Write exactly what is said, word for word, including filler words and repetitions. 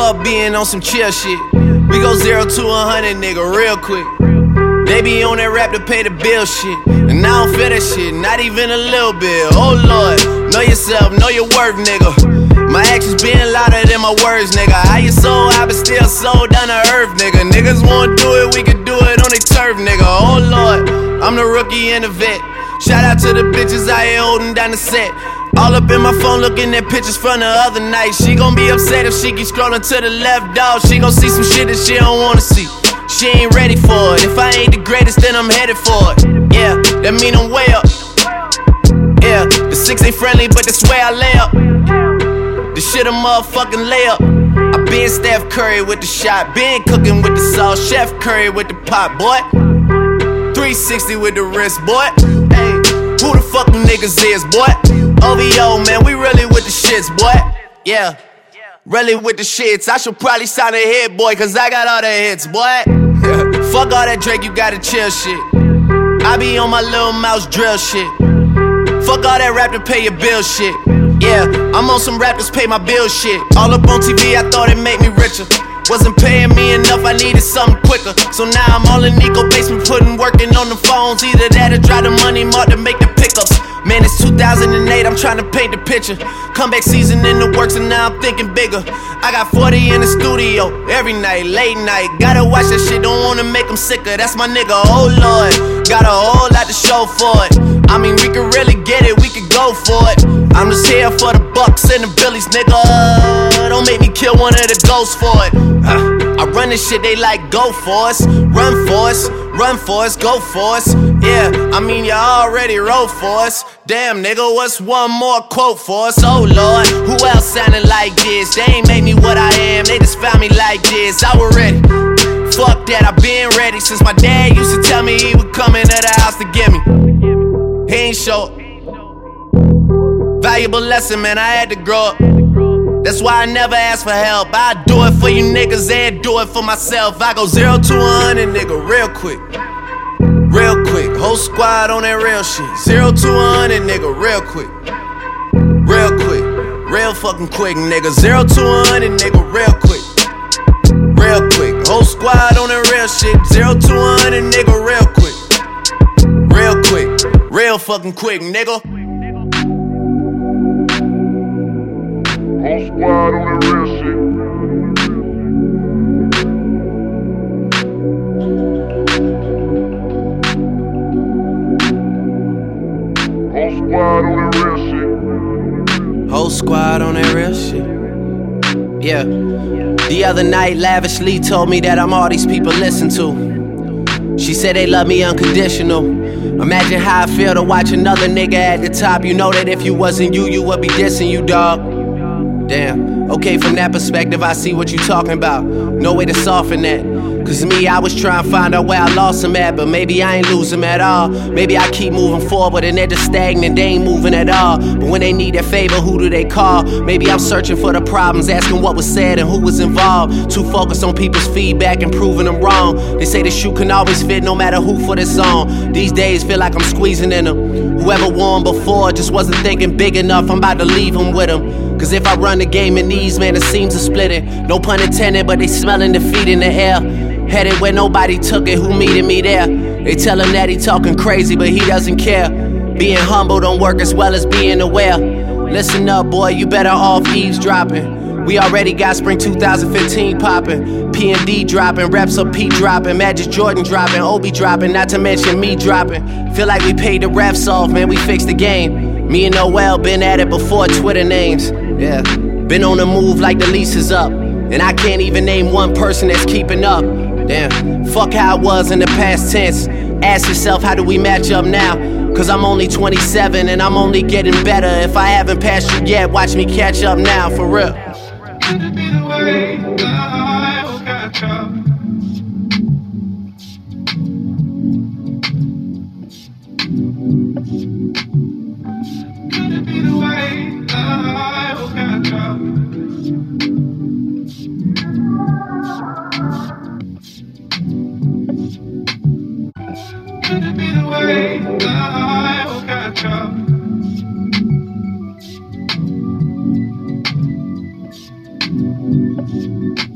up being on some chill shit. We go zero to a hundred, nigga, real quick. They be on that rap to pay the bill shit, and I don't feel that shit, not even a little bit. Oh Lord, know yourself, know your worth, nigga. My actions being louder than my words, nigga. How you so high but still so down to earth, nigga? Niggas wanna do it, we can do it on their turf, nigga. Oh Lord, I'm the rookie and the vet. Shout out to the bitches out here holding down the set. All up in my phone looking at pictures from the other night. She gon' be upset if she keep scrolling to the left, dog. She gon' see some shit that she don't wanna see. She ain't ready for it. If I ain't the greatest, then I'm headed for it. Yeah, that mean I'm way up. Yeah, the six ain't friendly, but that's where I lay up. The shit a motherfucking layup. I been Steph Curry with the shot, been cooking with the sauce, Chef Curry with the pot, boy. three sixty with the wrist, boy. Hey, who the fuck them niggas is, boy? O V O, man, we really with the shits, boy. Yeah, really with the shits. I should probably sign a hit, boy, cause I got all the hits, boy. Fuck all that Drake, you gotta chill shit. I be on my little mouse drill shit. Fuck all that rap to pay your bill shit. Yeah, I'm on some rappers pay my bill shit. All up on T V, I thought it made me richer. Wasn't paying me enough, I needed something quicker. So now I'm all in Nico basement, putting working on the phones. Either that or drive the money mark to make the pickups. Man, it's two thousand eight, I'm trying to paint the picture. Comeback season in the works and now I'm thinking bigger. I got forty in the studio, every night, late night. Gotta watch that shit, don't wanna make them sicker. That's my nigga, oh Lord. Got a whole lot to show for it. I mean, we could really get it, we could go for it. I'm just here for the Bucks and the Billies, nigga. Don't make me kill one of the ghosts for it. uh, I run this shit, they like go for us. Run for us, run for us, go for us. Yeah, I mean, you already wrote for us. Damn, nigga, what's one more quote for us? Oh Lord, who else sounding like this? They ain't made me what I am, they just found me like this. I was ready, fuck that, I been ready. Since my dad used to tell me he would come into the house to get me. He ain't show up. Valuable lesson, man, I had to grow up. That's why I never ask for help. I do it for you niggas and do it for myself. I go zero to a hundred, nigga, real quick. Real quick, whole squad on that real shit. Zero to a hundred, nigga, real quick. Real quick, real fucking quick, nigga. Zero to a hundred, nigga, real quick. Real quick, whole squad on that real shit. Zero to a hundred, nigga, real quick. Real quick, real fucking quick, nigga. Whole squad on that real shit. Whole squad on that real shit. Whole squad on that real shit. Yeah. The other night, Lavishly told me that I'm all these people listen to. She said they love me unconditional. Imagine how I feel to watch another nigga at the top. You know that if you wasn't you, you would be dissing you, dog. Damn, okay, from that perspective, I see what you talking about. No way to soften that. Cause me, I was trying to find out where I lost him at, but maybe I ain't lose him at all. Maybe I keep moving forward and they're just stagnant, they ain't moving at all. But when they need that favor, who do they call? Maybe I'm searching for the problems, asking what was said and who was involved. Too focused on people's feedback and proving them wrong. They say the shoe can always fit no matter who for the song. These days feel like I'm squeezing in them. Whoever won before just wasn't thinking big enough, I'm about to leave him with them. Cause if I run the game in these, man, the seams are splitting. No pun intended, but they smelling defeat in the air. Headed where nobody took it, who meeted me there? They tell him that he talking crazy, but he doesn't care. Being humble don't work as well as being aware. Listen up, boy, you better off eavesdropping. We already got spring two thousand fifteen popping. P M D dropping, Reps of P dropping, Magic Jordan dropping, Obi dropping, not to mention me dropping. Feel like we paid the refs off, man, we fixed the game. Me and Noel been at it before Twitter names. Yeah, been on the move like the lease is up. And I can't even name one person that's keeping up. Damn, fuck how it was in the past tense. Ask yourself, how do we match up now? Cause I'm only twenty-seven and I'm only getting better. If I haven't passed you yet, watch me catch up now, for real. Could it be the way I will catch up? Could it be the way I will catch up? Could it be the way I will catch up? Thank